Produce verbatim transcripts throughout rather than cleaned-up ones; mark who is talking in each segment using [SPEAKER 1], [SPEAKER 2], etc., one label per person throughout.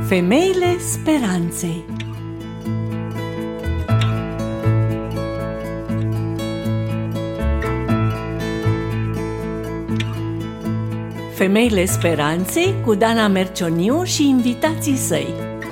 [SPEAKER 1] Femeile Speranței. Femeile Speranței cu Dana Mercioniu și invitații săi.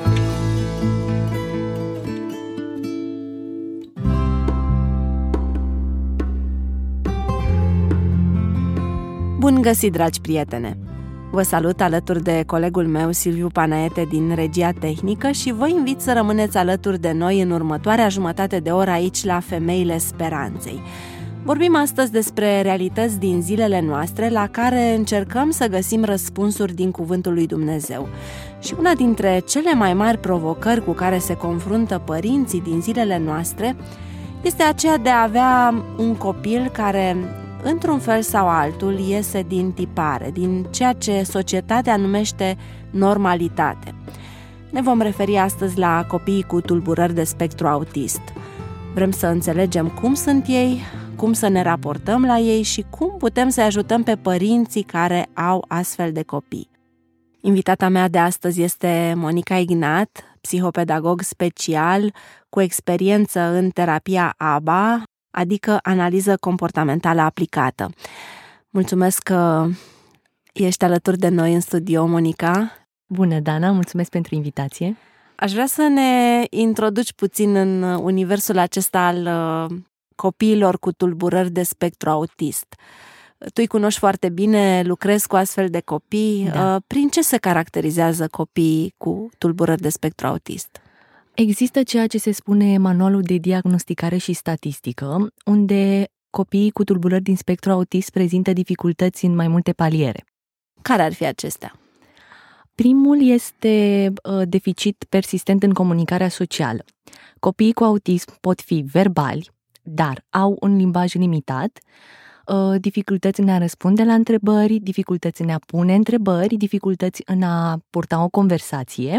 [SPEAKER 2] Bun găsit, dragi prietene! Vă salut alături de colegul meu, Silviu Panaete, din regia tehnică și vă invit să rămâneți alături de noi în următoarea jumătate de oră aici la Femeile Speranței. Vorbim astăzi despre realități din zilele noastre la care încercăm să găsim răspunsuri din Cuvântul lui Dumnezeu. Și una dintre cele mai mari provocări cu care se confruntă părinții din zilele noastre este aceea de a avea un copil care, într-un fel sau altul, iese din tipare, din ceea ce societatea numește normalitate. Ne vom referi astăzi la copiii cu tulburări de spectru autist. Vrem să înțelegem cum sunt ei, cum să ne raportăm la ei și cum putem să ajutăm pe părinții care au astfel de copii. Invitata mea de astăzi este Monica Ignat, psihopedagog special cu experiență în terapia A B A, adică analiză comportamentală aplicată. Mulțumesc că ești alături de noi în studio, Monica.
[SPEAKER 3] Bună, Dana, mulțumesc pentru invitație.
[SPEAKER 2] Aș vrea să ne introduci puțin în universul acesta al copiilor cu tulburări de spectru autist. Tu îi cunoști foarte bine, lucrezi cu astfel de copii. Da. Prin ce se caracterizează copiii cu tulburări de spectru autist?
[SPEAKER 3] Există ceea ce se spune manualul de diagnosticare și statistică, unde copiii cu tulburări din spectru autist prezintă dificultăți în mai multe paliere.
[SPEAKER 2] Care ar fi acestea?
[SPEAKER 3] Primul este deficit persistent în comunicarea socială. Copiii cu autism pot fi verbali, dar au un limbaj limitat, dificultăți în a răspunde la întrebări, dificultăți în a pune întrebări, dificultăți în a purta o conversație.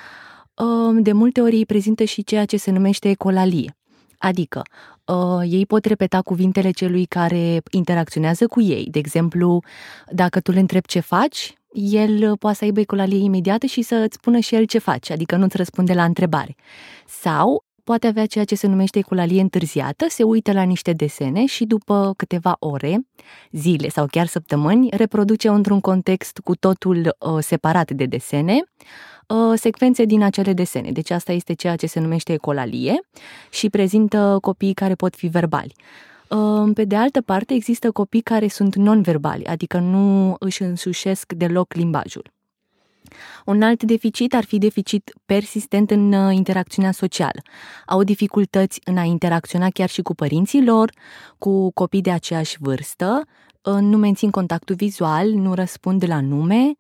[SPEAKER 3] De multe ori ei prezintă și ceea ce se numește ecolalie, adică ei pot repeta cuvintele celui care interacționează cu ei. De exemplu, dacă tu le întrebi ce faci, el poate să aibă ecolalie imediată și să îți spună și el ce faci, adică nu-ți răspunde la întrebare. Sau poate avea ceea ce se numește ecolalie întârziată, se uită la niște desene și după câteva ore, zile sau chiar săptămâni, reproduce într-un context cu totul uh, separat de desene, uh, secvențe din acele desene. Deci asta este ceea ce se numește ecolalie și prezintă copiii care pot fi verbali. Uh, pe de altă parte, există copii care sunt non-verbali, adică nu își însușesc deloc limbajul. Un alt deficit ar fi deficit persistent în interacțiunea socială. Au dificultăți în a interacționa chiar și cu părinții lor, cu copii de aceeași vârstă, nu mențin contactul vizual, nu răspund la nume,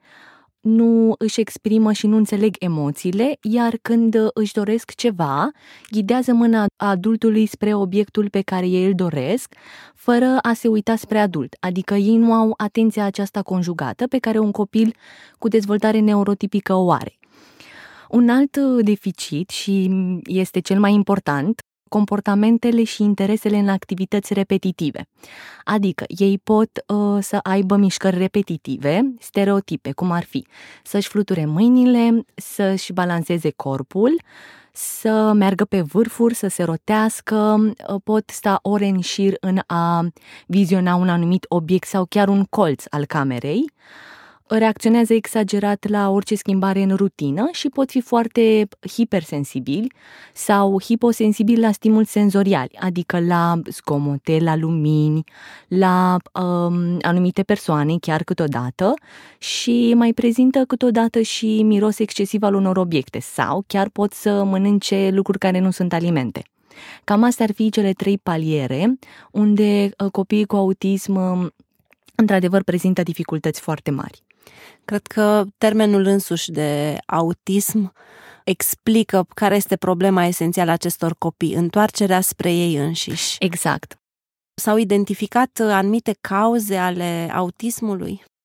[SPEAKER 3] nu își exprimă și nu înțeleg emoțiile, iar când își doresc ceva, ghidează mâna adultului spre obiectul pe care ei îl doresc, fără a se uita spre adult, adică ei nu au atenția aceasta conjugată pe care un copil cu dezvoltare neurotipică o are. Un alt deficit, și este cel mai important, comportamentele și interesele în activități repetitive. Adică ei pot uh, să aibă mișcări repetitive, stereotipe, cum ar fi să-și fluture mâinile, să-și balanceze corpul, să meargă pe vârfuri, să se rotească, uh, pot sta ore în șir în a viziona un anumit obiect sau chiar un colț al camerei, reacționează exagerat la orice schimbare în rutină și pot fi foarte hipersensibili sau hiposensibili la stimuli senzoriali, adică la zgomote, la lumini, la um, anumite persoane, chiar câteodată, și mai prezintă câteodată și miros excesiv al unor obiecte sau chiar pot să mănânce lucruri care nu sunt alimente. Cam astea ar fi cele trei paliere unde copiii cu autism într-adevăr prezintă dificultăți foarte mari.
[SPEAKER 2] Cred că termenul însuși de autism explică care este problema esențială a acestor copii, întoarcerea spre ei înșiși.
[SPEAKER 3] Exact.
[SPEAKER 2] S-au identificat anumite cauze ale autismului?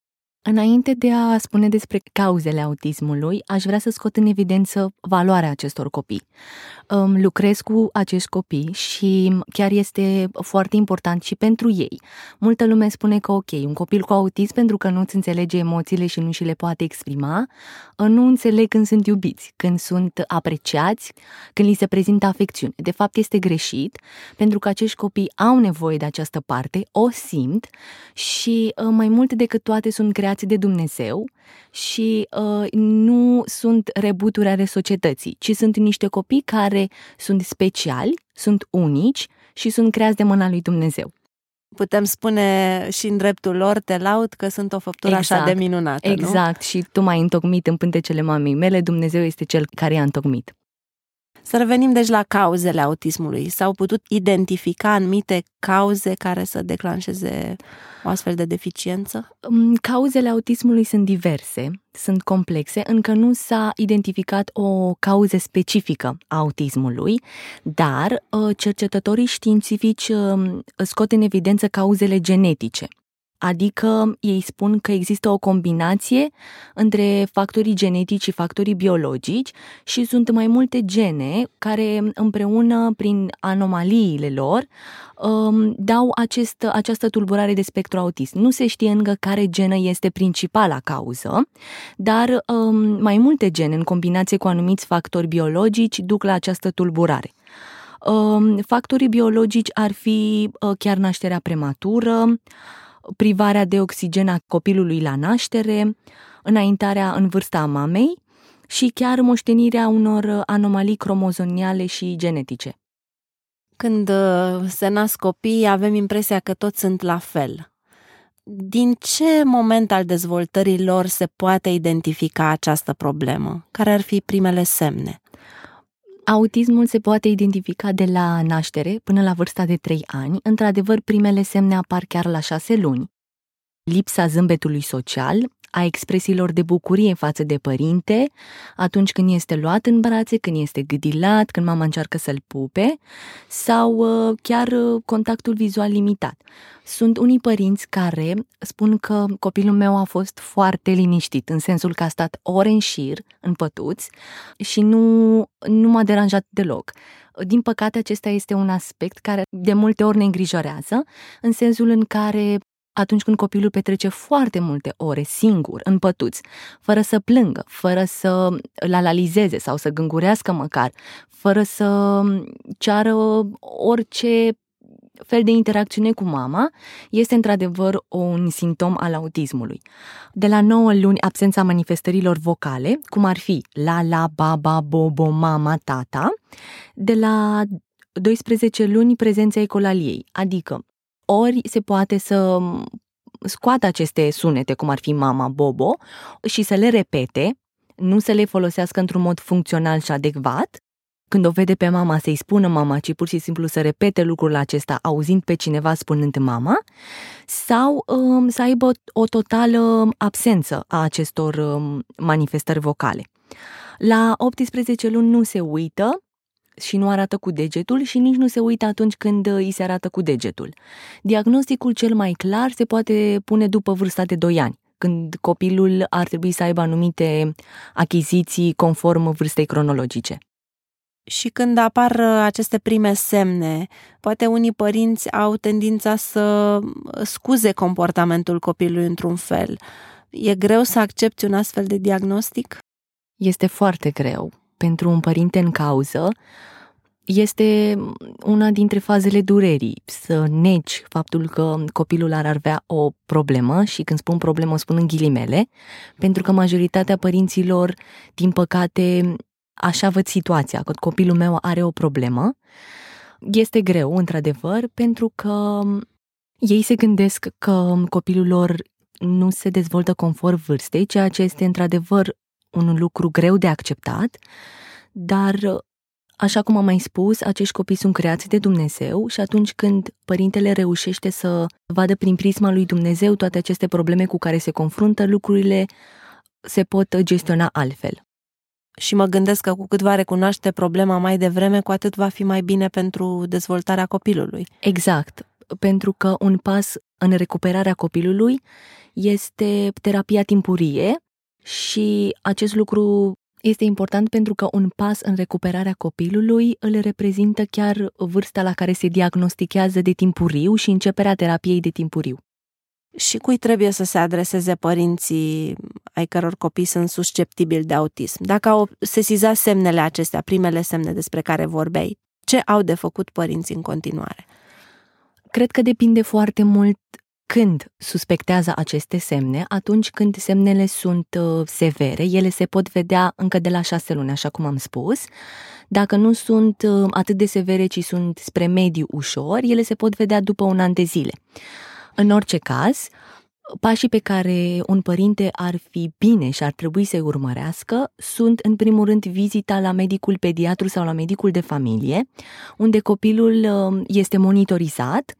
[SPEAKER 3] Înainte de a spune despre cauzele autismului, aș vrea să scot în evidență valoarea acestor copii. Lucrez cu acești copii și chiar este foarte important și pentru ei. Multă lume spune că ok, un copil cu autism, pentru că nu-ți înțelege emoțiile și nu și le poate exprima, nu înțeleg când sunt iubiți, când sunt apreciați, când li se prezintă afecțiune. De fapt este greșit, pentru că acești copii au nevoie de această parte, o simt și mai mult decât toate sunt creați de Dumnezeu și uh, nu sunt rebuturi ale societății, ci sunt niște copii care sunt speciali, sunt unici și sunt creați de mâna lui Dumnezeu.
[SPEAKER 2] Putem spune și în dreptul lor, te laud că sunt o făptură exact, așa de minunată,
[SPEAKER 3] exact,
[SPEAKER 2] nu?
[SPEAKER 3] Și tu m-ai întocmit în pântecele mamei mele, Dumnezeu este Cel care i-a întocmit.
[SPEAKER 2] Să revenim deci la cauzele autismului. S-au putut identifica anumite cauze care să declanșeze o astfel de deficiență?
[SPEAKER 3] Cauzele autismului sunt diverse, sunt complexe, încă nu s-a identificat o cauză specifică a autismului, dar cercetătorii științifici scot în evidență cauzele genetice. Adică ei spun că există o combinație între factorii genetici și factorii biologici și sunt mai multe gene care împreună prin anomaliile lor dau acest, această tulburare de spectru autist. Nu se știe încă care genă este principala cauză, dar mai multe gene în combinație cu anumiți factori biologici duc la această tulburare. Factorii biologici ar fi chiar nașterea prematură, privarea de oxigen a copilului la naștere, înaintarea în vârsta a mamei și chiar moștenirea unor anomalii cromozoniale și genetice.
[SPEAKER 2] Când se nasc copii, avem impresia că toți sunt la fel. Din ce moment al dezvoltării lor se poate identifica această problemă? Care ar fi primele semne?
[SPEAKER 3] Autismul se poate identifica de la naștere până la vârsta de trei ani. Într-adevăr, primele semne apar chiar la șase luni. Lipsa zâmbetului social, a expresiilor de bucurie față de părinte, atunci când este luat în brațe, când este gâdilat, când mama încearcă să-l pupe, sau chiar contactul vizual limitat. Sunt unii părinți care spun că copilul meu a fost foarte liniștit, în sensul că a stat ore în șir, în pătuți, și nu, nu m-a deranjat deloc. Din păcate, acesta este un aspect care de multe ori ne îngrijorează, în sensul în care atunci când copilul petrece foarte multe ore singur, în pătuți, fără să plângă, fără să îl analizeze sau să gângurească măcar, fără să ceară orice fel de interacțiune cu mama, este într-adevăr un simptom al autismului. De la nouă luni, absența manifestărilor vocale, cum ar fi la, la, baba, bobo, mama, tata. De la doisprezece luni, prezența ecolaliei, adică ori se poate să scoată aceste sunete, cum ar fi mama, bobo, și să le repete, nu să le folosească într-un mod funcțional și adecvat. Când o vede pe mama, să-i spună mama, ci pur și simplu să repete lucrul acesta, auzind pe cineva spunând mama, sau um, să aibă o totală absență a acestor um, manifestări vocale. La optsprezece luni nu se uită și nu arată cu degetul și nici nu se uită atunci când îi se arată cu degetul. Diagnosticul cel mai clar se poate pune după vârsta de doi ani, când copilul ar trebui să aibă anumite achiziții conform vârstei cronologice.
[SPEAKER 2] Și când apar aceste prime semne, poate unii părinți au tendința să scuze comportamentul copilului într-un fel. E greu să accepti un astfel de diagnostic?
[SPEAKER 3] Este foarte greu. Pentru un părinte în cauză, este una dintre fazele durerii, să negi faptul că copilul ar avea o problemă, și când spun problemă o spun în ghilimele, pentru că majoritatea părinților, din păcate, așa văd situația, că copilul meu are o problemă. Este greu, într-adevăr, pentru că ei se gândesc că copilul lor nu se dezvoltă conform vârstei, ceea ce este într-adevăr un lucru greu de acceptat, dar, așa cum am mai spus, acești copii sunt creați de Dumnezeu și atunci când părintele reușește să vadă prin prisma lui Dumnezeu toate aceste probleme cu care se confruntă, lucrurile se pot gestiona altfel.
[SPEAKER 2] Și mă gândesc că cu cât va recunoaște problema mai devreme, cu atât va fi mai bine pentru dezvoltarea copilului.
[SPEAKER 3] Exact, pentru că un pas în recuperarea copilului este terapia timpurie și acest lucru este important pentru că un pas în recuperarea copilului îl reprezintă chiar vârsta la care se diagnostichează de timpuriu și începerea terapiei de timpuriu.
[SPEAKER 2] Și cui trebuie să se adreseze părinții ai căror copii sunt susceptibili de autism? Dacă au sesizat semnele acestea, primele semne despre care vorbeai, ce au de făcut părinții în continuare?
[SPEAKER 3] Cred că depinde foarte mult când suspectează aceste semne. Atunci când semnele sunt severe, ele se pot vedea încă de la șase luni, așa cum am spus. Dacă nu sunt atât de severe, ci sunt spre mediu ușor, ele se pot vedea după un an de zile. În orice caz, pașii pe care un părinte ar fi bine și ar trebui să-i urmărească sunt, în primul rând, vizita la medicul pediatru sau la medicul de familie, unde copilul este monitorizat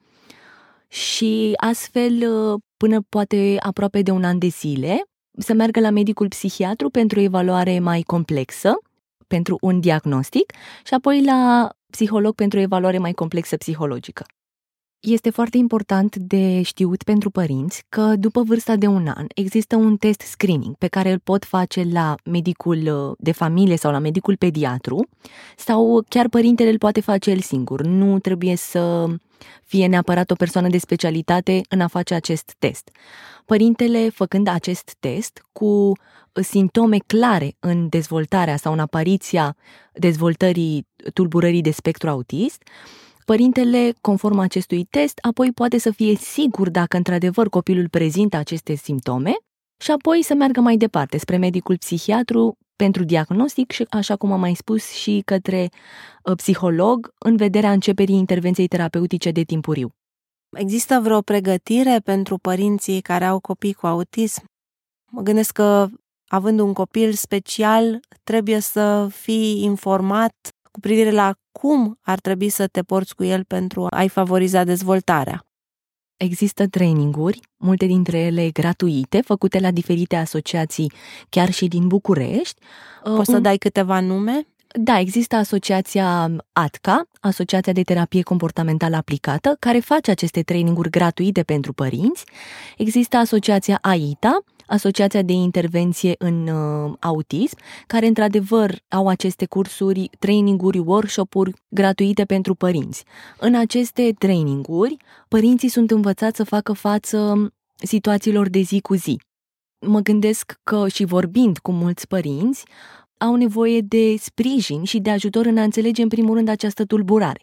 [SPEAKER 3] și astfel, până poate aproape de un an de zile, să meargă la medicul psihiatru pentru o evaluare mai complexă, pentru un diagnostic, și apoi la psiholog pentru o evaluare mai complexă psihologică. Este foarte important de știut pentru părinți că după vârsta de un an există un test screening pe care îl pot face la medicul de familie sau la medicul pediatru sau chiar părintele îl poate face el singur. Nu trebuie să fie neapărat o persoană de specialitate în a face acest test. Părintele, făcând acest test cu simptome clare în dezvoltarea sau în apariția dezvoltării tulburării de spectru autist, părintele, conform acestui test, apoi poate să fie sigur dacă într-adevăr copilul prezintă aceste simptome și apoi să meargă mai departe spre medicul psihiatru pentru diagnostic și, așa cum am mai spus, și către psiholog în vederea începerii intervenției terapeutice de timpuriu.
[SPEAKER 2] Există vreo pregătire pentru părinții care au copii cu autism? Mă gândesc că, având un copil special, trebuie să fii informat cu privire la cum ar trebui să te porți cu el pentru a-i favoriza dezvoltarea.
[SPEAKER 3] Există traininguri, multe dintre ele gratuite, făcute la diferite asociații, chiar și din București.
[SPEAKER 2] Poți să dai câteva nume?
[SPEAKER 3] Da, există asociația A T C A, Asociația de Terapie Comportamentală Aplicată, care face aceste traininguri gratuite pentru părinți. Există asociația A I T A, Asociația de Intervenție în uh, Autism, care într-adevăr au aceste cursuri, traininguri, workshop-uri gratuite pentru părinți. În aceste traininguri, părinții sunt învățați să facă față situațiilor de zi cu zi. Mă gândesc că, și vorbind cu mulți părinți, au nevoie de sprijin și de ajutor în a înțelege în primul rând această tulburare.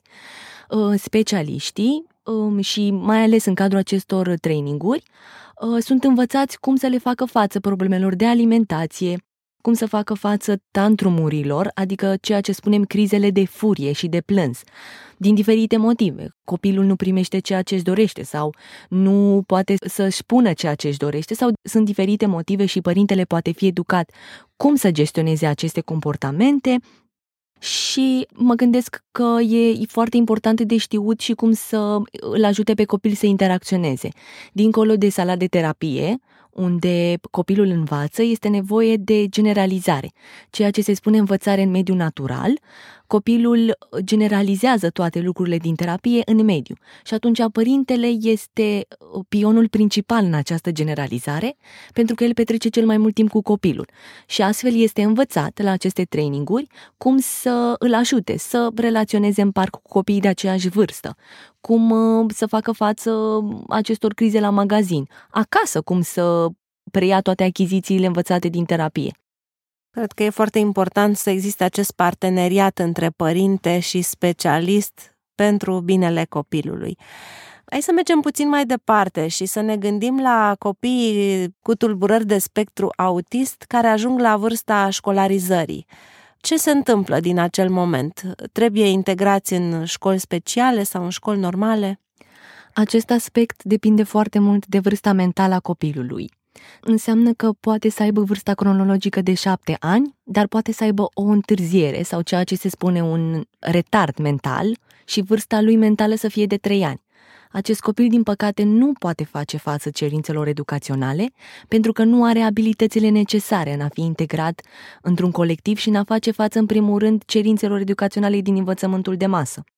[SPEAKER 3] Specialiștii și mai ales în cadrul acestor traininguri sunt învățați cum să le facă față problemelor de alimentație, cum să facă față tantrumurilor, adică ceea ce spunem crizele de furie și de plâns, din diferite motive. Copilul nu primește ceea ce își dorește sau nu poate să-și pună ceea ce își dorește sau sunt diferite motive și părintele poate fi educat cum să gestioneze aceste comportamente. Și mă gândesc că e foarte important de știut și cum să îl ajute pe copil să interacționeze. Dincolo de sala de terapie, unde copilul învață, este nevoie de generalizare. Ceea ce se spune învățare în mediul natural, copilul generalizează toate lucrurile din terapie în mediu. Și atunci părintele este pionul principal în această generalizare, pentru că el petrece cel mai mult timp cu copilul. Și astfel este învățat la aceste traininguri cum să îl ajute să relaționeze în parc cu copiii de aceeași vârstă, cum să facă față acestor crize la magazin, acasă cum să preia toate achizițiile învățate din terapie.
[SPEAKER 2] Cred că e foarte important să existe acest parteneriat între părinte și specialist pentru binele copilului. Hai să mergem puțin mai departe și să ne gândim la copiii cu tulburări de spectru autist care ajung la vârsta școlarizării. Ce se întâmplă din acel moment? Trebuie integrați în școli speciale sau în școli normale?
[SPEAKER 3] Acest aspect depinde foarte mult de vârsta mentală a copilului. Înseamnă că poate să aibă vârsta cronologică de șapte ani, dar poate să aibă o întârziere sau ceea ce se spune un retard mental și vârsta lui mentală să fie de trei ani. Acest copil, din păcate, nu poate face față cerințelor educaționale pentru că nu are abilitățile necesare în a fi integrat într-un colectiv și în a face față, în primul rând, cerințelor educaționale din învățământul de masă.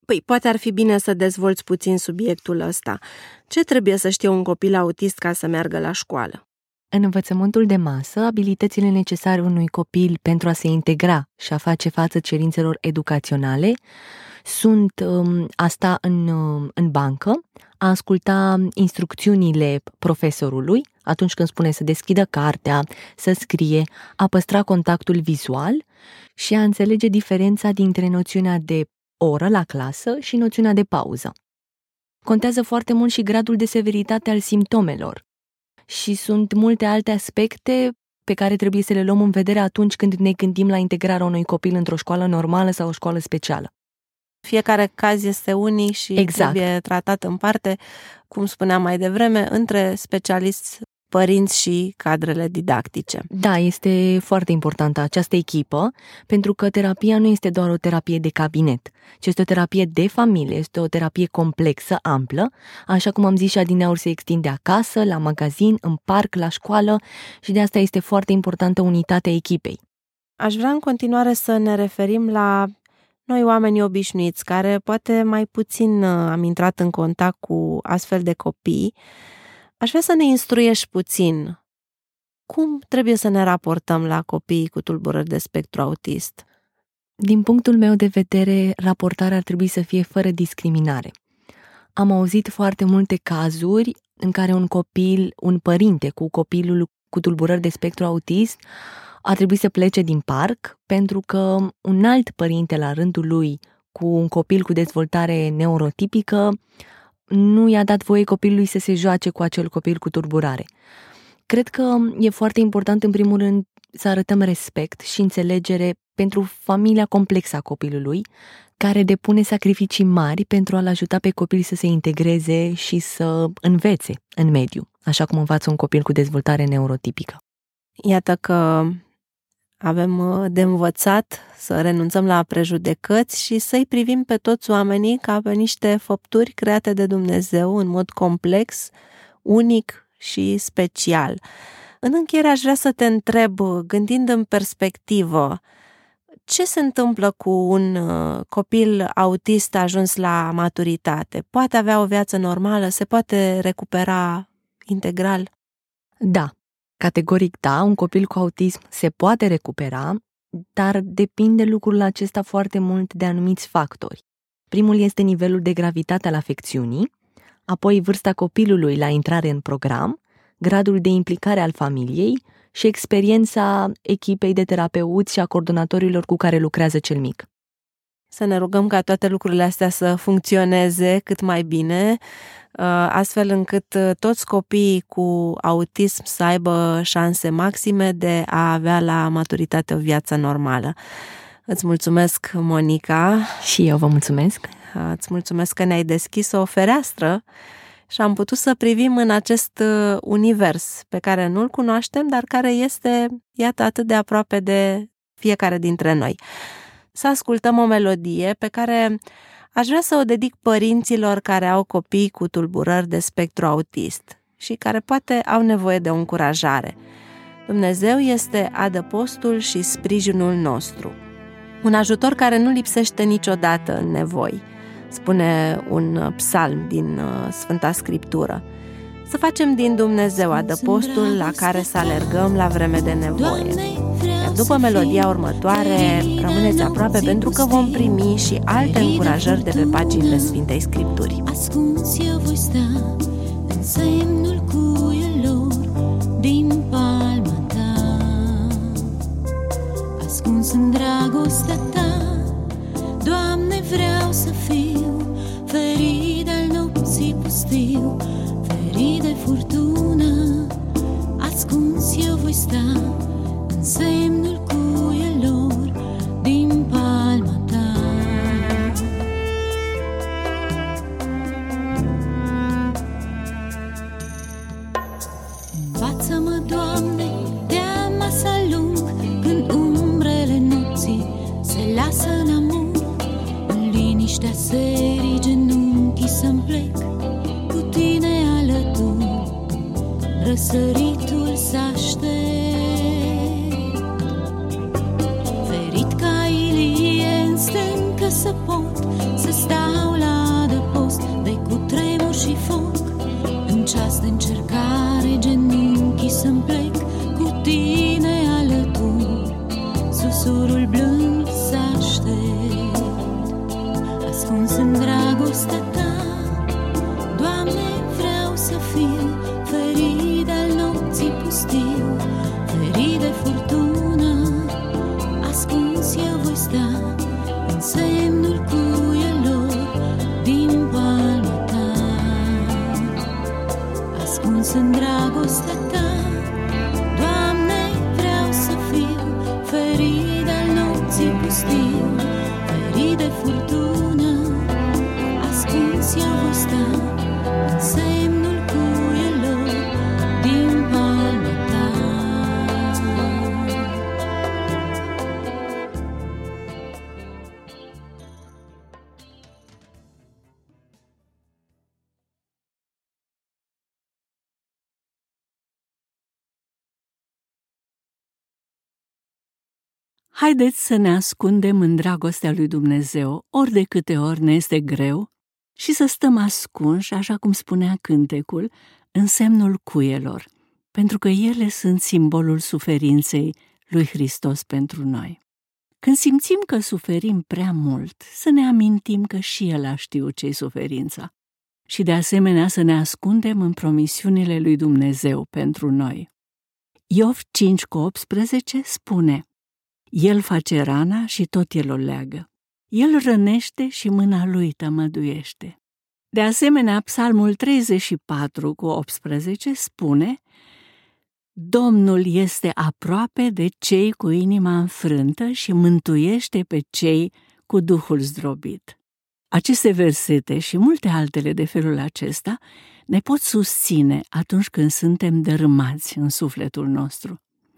[SPEAKER 2] Păi, poate ar fi bine să dezvolți puțin subiectul ăsta. Ce trebuie să știe un copil autist ca să meargă la școală?
[SPEAKER 3] În învățământul de masă, abilitățile necesare unui copil pentru a se integra și a face față cerințelor educaționale sunt um, a sta în, um, în bancă, a asculta instrucțiunile profesorului atunci când spune să deschidă cartea, să scrie, a păstra contactul vizual și a înțelege diferența dintre noțiunea de oră la clasă și noțiunea de pauză. Contează foarte mult și gradul de severitate al simptomelor și sunt multe alte aspecte pe care trebuie să le luăm în vedere atunci când ne gândim la integrarea unui copil într-o școală normală sau o școală specială.
[SPEAKER 2] Fiecare caz este unic și
[SPEAKER 3] exact.
[SPEAKER 2] Trebuie tratat în parte, cum spuneam mai devreme, între specialiști, părinți și cadrele didactice.
[SPEAKER 3] Da, este foarte importantă această echipă, pentru că terapia nu este doar o terapie de cabinet, ci este o terapie de familie, este o terapie complexă, amplă, așa cum am zis și adineauri, se extinde acasă, la magazin, în parc, la școală și de asta este foarte importantă unitatea echipei.
[SPEAKER 2] Aș vrea în continuare să ne referim la noi oamenii obișnuiți, care poate mai puțin am intrat în contact cu astfel de copii. Aș vrea să ne instruiești puțin. Cum trebuie să ne raportăm la copiii cu tulburări de spectru autist?
[SPEAKER 3] Din punctul meu de vedere, raportarea ar trebui să fie fără discriminare. Am auzit foarte multe cazuri în care un copil, un părinte cu copilul cu tulburări de spectru autist a trebuit să plece din parc pentru că un alt părinte la rândul lui cu un copil cu dezvoltare neurotipică nu i-a dat voie copilului să se joace cu acel copil cu tulburare. Cred că e foarte important, în primul rând, să arătăm respect și înțelegere pentru familia complexă a copilului, care depune sacrificii mari pentru a-l ajuta pe copil să se integreze și să învețe în mediu, așa cum învață un copil cu dezvoltare neurotipică.
[SPEAKER 2] Iată că avem de învățat să renunțăm la prejudecăți și să-i privim pe toți oamenii ca pe niște făpturi create de Dumnezeu în mod complex, unic și special. În încheiere aș vrea să te întreb, gândind în perspectivă, ce se întâmplă cu un copil autist ajuns la maturitate? Poate avea o viață normală? Se poate recupera integral?
[SPEAKER 3] Da. Categoric da, un copil cu autism se poate recupera, dar depinde lucrul acesta foarte mult de anumiți factori. Primul este nivelul de gravitate al afecțiunii, apoi vârsta copilului la intrare în program, gradul de implicare al familiei și experiența echipei de terapeuți și a coordonatorilor cu care lucrează cel mic.
[SPEAKER 2] Să ne rugăm ca toate lucrurile astea să funcționeze cât mai bine, astfel încât toți copiii cu autism să aibă șanse maxime de a avea la maturitate o viață normală. Îți mulțumesc, Monica.
[SPEAKER 3] Și eu vă mulțumesc.
[SPEAKER 2] Îți mulțumesc că ne-ai deschis o fereastră și am putut să privim în acest univers pe care nu-l cunoaștem, dar care este, iată, atât de aproape de fiecare dintre noi. Să ascultăm o melodie pe care aș vrea să o dedic părinților care au copii cu tulburări de spectru autist și care poate au nevoie de o încurajare. Dumnezeu este adăpostul și sprijinul nostru, un ajutor care nu lipsește niciodată în nevoi, spune un psalm din Sfânta Scriptură. Să facem din Dumnezeu adăpostul la care să alergăm la vreme de nevoie. Iar după melodia următoare, rămâneți aproape pentru că vom primi și alte încurajări de pe paginile Sfintei Scripturii.
[SPEAKER 4] Ascuns eu voi sta în semnul cuielor din palma ta, ascuns în dragostea ta, Doamne, vreau să fiu ferit al nopții pustiu, ferit de furtună. Ascuns eu voi sta în semnul cuielor din palma ta. Învață-mă, Doamne, de-a masa lung, când umbrele nopții se lasă în amur, în liniștea serii genunchii să-mi plec, cu tine alături, răsăritul să aștept. Ferit ca Ilie în stâncă să pot să stau tine alături, susurul blând s-aștept. Ascuns în dragostea ta, Doamne, vreau să fiu ferit al nopții pustiu, ferit de furtună. Ascuns eu voi sta în semnul cuielor din palma ta. Ascuns în dragostea ta, Doamne, vreau să fiu ferit al nopții pustiu, ferit de furtună. Ascuns eu voi sta în semnul cuielor din palma ta.
[SPEAKER 1] Haideți să ne ascundem în dragostea lui Dumnezeu, ori de câte ori ne este greu, și să stăm ascunși, așa cum spunea cântecul, în semnul cuielor, pentru că ele sunt simbolul suferinței lui Hristos pentru noi. Când simțim că suferim prea mult, să ne amintim că și El a știut ce-i suferința și de asemenea să ne ascundem în promisiunile lui Dumnezeu pentru noi. Iov cinci cu optsprezece spune: El face rana și tot El o leagă. El rănește și mâna Lui tămăduiește. De asemenea, Psalmul treizeci și patru cu optsprezece spune: Domnul este aproape de cei cu inima înfrântă și mântuiește pe cei cu Duhul zdrobit. Aceste versete și multe altele de felul acesta ne pot susține atunci când suntem dărâmați în sufletul nostru.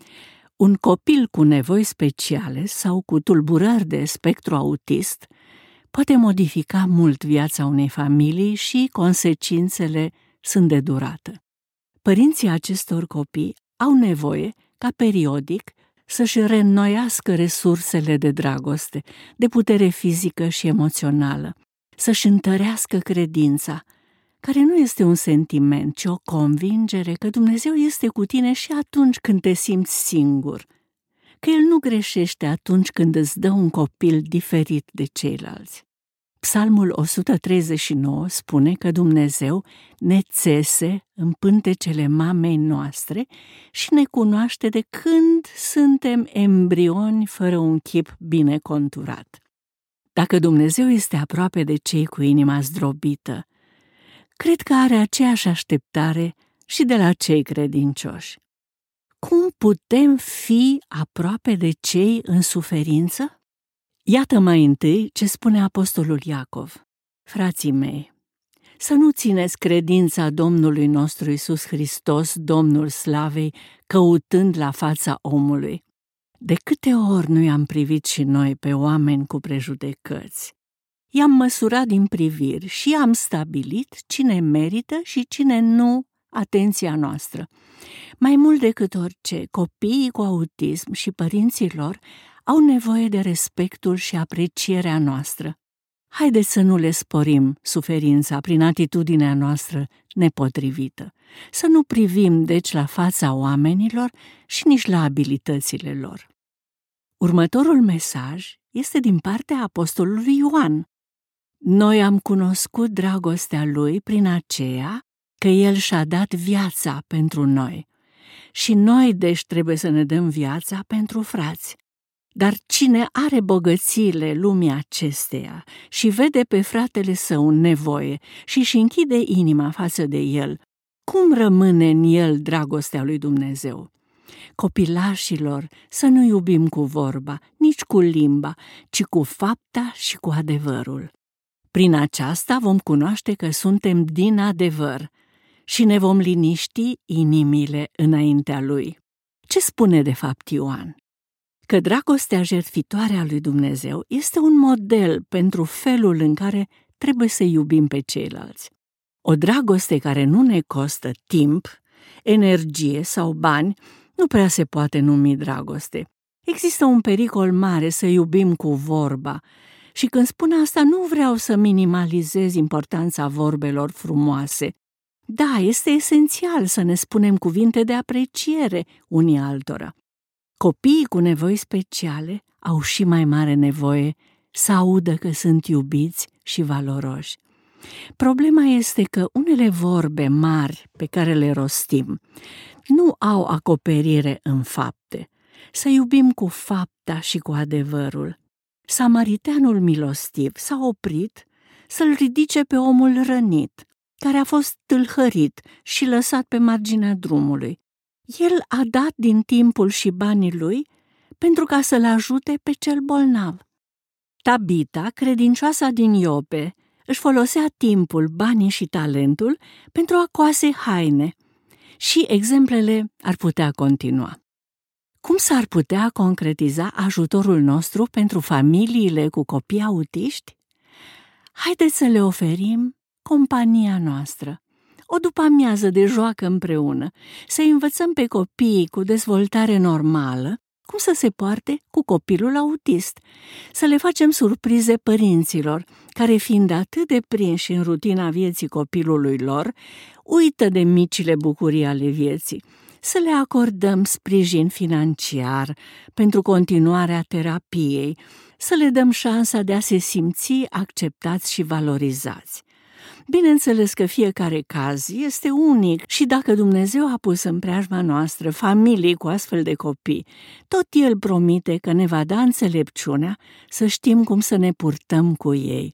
[SPEAKER 1] Un copil cu nevoi speciale sau cu tulburări de spectru autist poate modifica mult viața unei familii și consecințele sunt de durată. Părinții acestor copii au nevoie ca periodic să-și reînnoiască resursele de dragoste, de putere fizică și emoțională, să-și întărească credința, care nu este un sentiment, ci o convingere că Dumnezeu este cu tine și atunci când te simți singur, că El nu greșește atunci când îți dă un copil diferit de ceilalți. Psalmul o sută treizeci și nouă spune că Dumnezeu ne țese în pântecele mamei noastre și ne cunoaște de când suntem embrioni fără un chip bine conturat. Dacă Dumnezeu este aproape de cei cu inima zdrobită, cred că are aceeași așteptare și de la cei credincioși. Cum putem fi aproape de cei în suferință? Iată mai întâi ce spune apostolul Iacov: Frații mei, să nu țineți credința Domnului nostru Iisus Hristos, Domnul slavei, căutând la fața omului. De câte ori nu i-am privit și noi pe oameni cu prejudecăți? I-am măsurat din priviri și am stabilit cine merită și cine nu atenția noastră. Mai mult decât orice, copiii cu autism și părinții lor au nevoie de respectul și aprecierea noastră. Haideți să nu le sporim suferința prin atitudinea noastră nepotrivită. Să nu privim, deci, la fața oamenilor și nici la abilitățile lor. Următorul mesaj este din partea apostolului Ioan. Noi am cunoscut dragostea Lui prin aceea că El și-a dat viața pentru noi. Și noi, deci, trebuie să ne dăm viața pentru frați. Dar cine are bogățiile lumii acesteia și vede pe fratele său în nevoie și își închide inima față de el, cum rămâne în el dragostea lui Dumnezeu? Copilașilor, să nu iubim cu vorba, nici cu limba, ci cu fapta și cu adevărul. Prin aceasta vom cunoaște că suntem din adevăr și ne vom liniști inimile înaintea Lui. Ce spune de fapt Ioan? Că dragostea jertfitoare a lui Dumnezeu este un model pentru felul în care trebuie să iubim pe ceilalți. O dragoste care nu ne costă timp, energie sau bani nu prea se poate numi dragoste. Există un pericol mare să iubim cu vorba și când spun asta nu vreau să minimalizez importanța vorbelor frumoase, Da, este esențial să ne spunem cuvinte de apreciere unii altora. Copiii cu nevoi speciale au și mai mare nevoie să audă că sunt iubiți și valoroși. Problema este că unele vorbe mari pe care le rostim nu au acoperire în fapte. Să iubim cu fapta și cu adevărul. Samariteanul milostiv s-a oprit să-l ridice pe omul rănit, care a fost tâlhărit și lăsat pe marginea drumului. El a dat din timpul și banii lui pentru ca să-l ajute pe cel bolnav. Tabita, credincioasa din Iope, își folosea timpul, banii și talentul pentru a coase haine și exemplele ar putea continua. Cum s-ar putea concretiza ajutorul nostru pentru familiile cu copii autiști? Haideți să le oferim compania noastră, o după-amiază de joacă împreună, să învățăm pe copiii cu dezvoltare normală cum să se poarte cu copilul autist, să le facem surprize părinților, care fiind atât de prinși în rutina vieții copilului lor, uită de micile bucurii ale vieții, să le acordăm sprijin financiar pentru continuarea terapiei, să le dăm șansa de a se simți acceptați și valorizați. Bineînțeles că fiecare caz este unic și dacă Dumnezeu a pus în preajma noastră familii cu astfel de copii, tot El promite că ne va da înțelepciunea să știm cum să ne purtăm cu ei.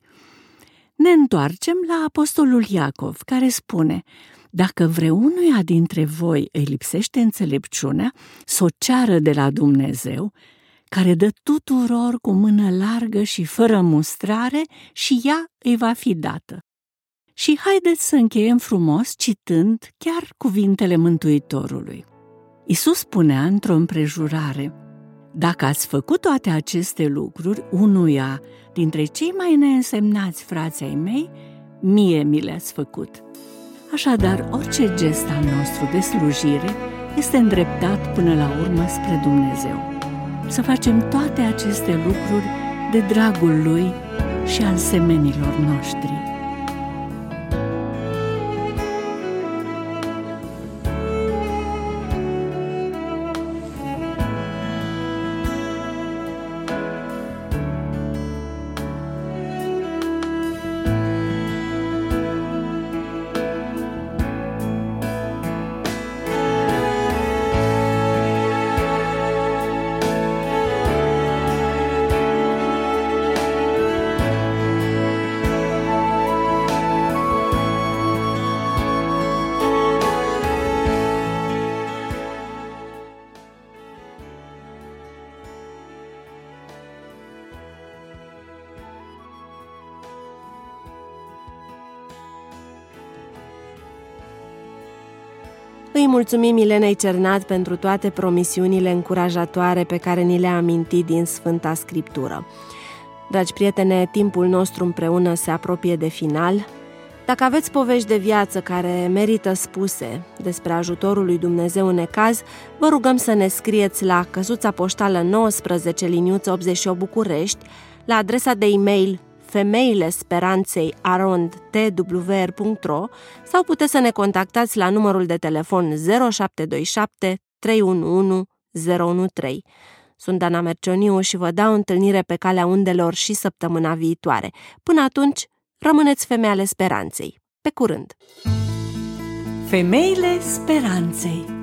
[SPEAKER 1] Ne întoarcem la apostolul Iacov, care spune: dacă vreunuia dintre voi îi lipsește înțelepciunea, s-o ceară de la Dumnezeu, care dă tuturor cu mână largă și fără mustrare, și ea îi va fi dată. Și haideți să încheiem frumos citând chiar cuvintele Mântuitorului. Iisus spunea într-o împrejurare: dacă ați făcut toate aceste lucruri unuia dintre cei mai neînsemnați frați ai mei, mie mi le-ați făcut. Așadar, orice gest al nostru de slujire este îndreptat până la urmă spre Dumnezeu. Să facem toate aceste lucruri de dragul Lui și al semenilor noștri.
[SPEAKER 2] Îi mulțumim Milenei Cernat pentru toate promisiunile încurajatoare pe care ni le-a amintit din Sfânta Scriptură. Dragi prietene, timpul nostru împreună se apropie de final. Dacă aveți povești de viață care merită spuse despre ajutorul lui Dumnezeu în necaz, vă rugăm să ne scrieți la căsuța poștală nouăsprezece liniuță optzeci și opt București, la adresa de e-mail femeile speranței arond t w r punct r o sau puteți să ne contactați la numărul de telefon zero șapte doi șapte trei unu unu zero unu trei. Sunt Dana Mercioniu și vă dau întâlnire pe calea undelor și săptămâna viitoare. Până atunci, rămâneți femei ale speranței. Pe curând!
[SPEAKER 1] Femeile speranței.